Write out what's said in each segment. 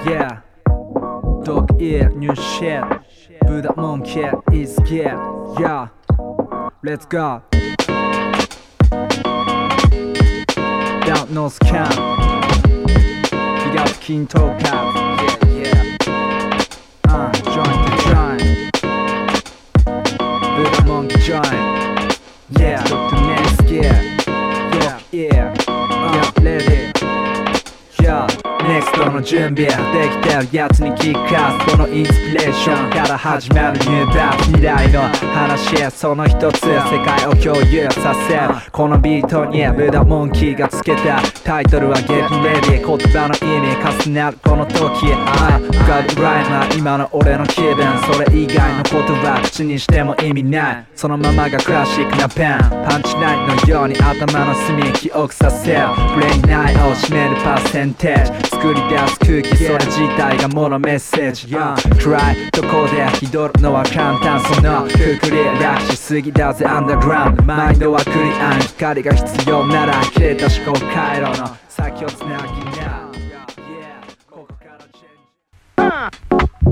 Yeah, dog ear, new shit. Buddha monkey is scared. Yeah, let's go. Don't know scam. We got King Toe Cap. Yeah. Join the join. Buddha monkey join. Yeah, look the next gear. Yeah, ready. NEXT の準備できてるやつにキックアスこのインスピレーションから始まるニューバー未来の話その一つ世界を共有させるこのビートにブダモンキーがつけたタイトルは Get Ready 言葉の意味重なるこの時浮かぶライナー今の俺の気分それ以外の言葉口にしても意味ないそのままがクラシックなペンパンチラインのように頭の隅記憶させるブレイン内を占めるパーセンテージ作り出す空気それ自体がものメッセージ暗いとこで気取るのは簡単そのくくり楽しすぎだぜアンダーグラウンドマインドはクリアン光が必要なら切れた思考回路の先をつなぎなここからチェンジ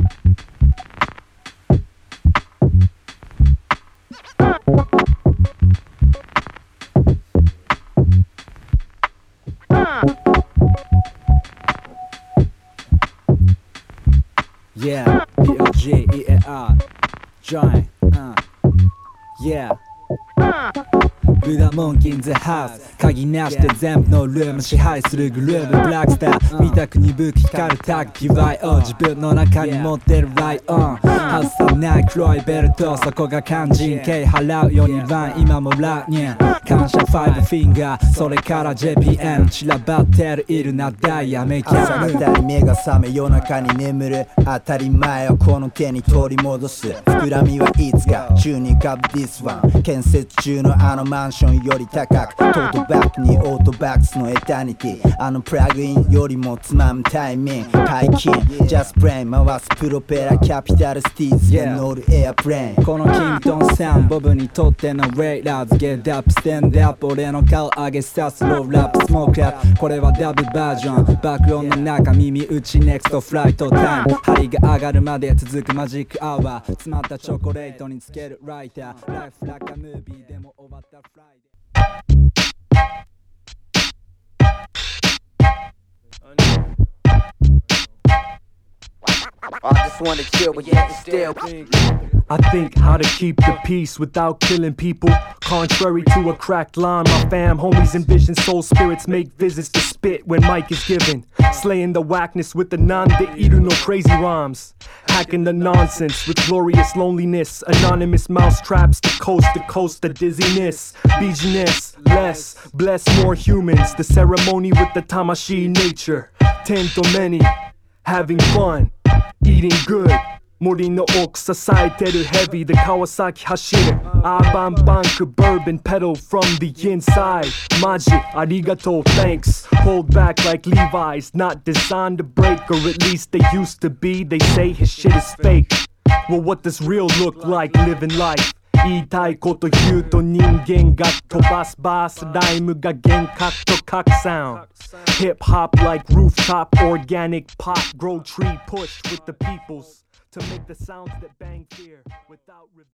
Yeah, B-O-G-E-A-R Join, yeah ブダモンキーンズハウス鍵なしで全部のルーム支配するグルーブブラックスター見たく鈍く光るタグ PYO 自分の中に持ってるライオン外さない黒いベルトそこが肝心敬払うようにワン今もラニン感謝5フィンガーそれから JPN 散らばってるいるなダイヤメイキャ朝方に目が覚め夜中に眠る当たり前をこの手に取り戻す膨らみはいつか宙に浮かぶ This one 建設中のあのマンションより高くトートバッグにオートバックスのエタニティあのプラグインよりもつまむタイミング解禁ジャスブレイン回すプロペラキャピタルスティーズで乗るエアプレインこのキントンサンボブにとってのレイラーズゲットアップステンドアップ俺の顔上げさすローラップスモークラップこれはダブルバージョン爆音の中耳打ちネクストフライトタイム針が上がるまで続くマジックアワー詰まったチョコレートにつけるライターライフラカムービーでも終わったフライデー I just wanna chill but yet still I think how to keep the peace without killing people. Contrary to a cracked line, my fam, homies envision soul spirits make visits to spit when mic is given. Slaying the whackness with the non-de-eater, no crazy rhymes. Hacking the nonsense with glorious loneliness. Anonymous mouse traps to coast, the dizziness. Bijiness, less, bless more humans. The ceremony with the Tamashi nature. Ten to many, having fun, eating good. 森の奥支えてる heavy で川崎走るアーバンバンク bourbon pedal from the inside マジありがとう thanks hold back like Levi's not designed to break or at least they used to be they say his shit is fake well what does real look like living life 言いたいこと言うと人間が飛ばすバースライムが幻覚と拡散 Hip hop like rooftop organic pop grow tree push with the peoples to make the sounds that bang fear without